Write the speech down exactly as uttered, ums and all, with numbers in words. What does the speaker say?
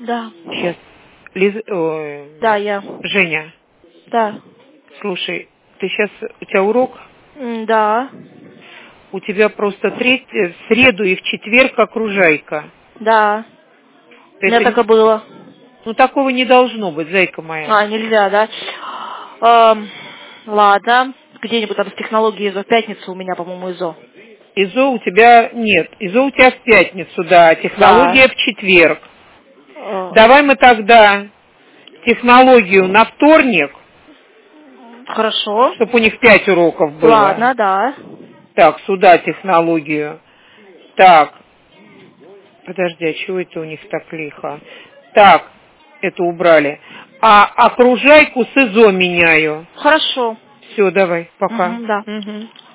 Да. Сейчас. Лиз... Ой... Да, я. Женя. Да. Слушай, ты сейчас... У тебя урок? Да. У тебя просто треть... в среду и в четверг окружайка. Да. У меня Это... так и было. Ну, такого не должно быть, зайка моя. А, нельзя, да? Эм, ладно. Где-нибудь там с технологией ИЗО. В пятницу у меня, по-моему, ИЗО. ИЗО у тебя нет. ИЗО у тебя в пятницу, да. Технология Да. в четверг. Э, Давай мы тогда технологию на вторник, Хорошо. чтобы у них пять уроков было. Ладно, да. Так, сюда технологию. Так. Подожди, а чего это у них так лихо? Так, это убрали. А окружайку с ИЗО меняю. Хорошо. Все, давай, пока. Угу, да. Угу.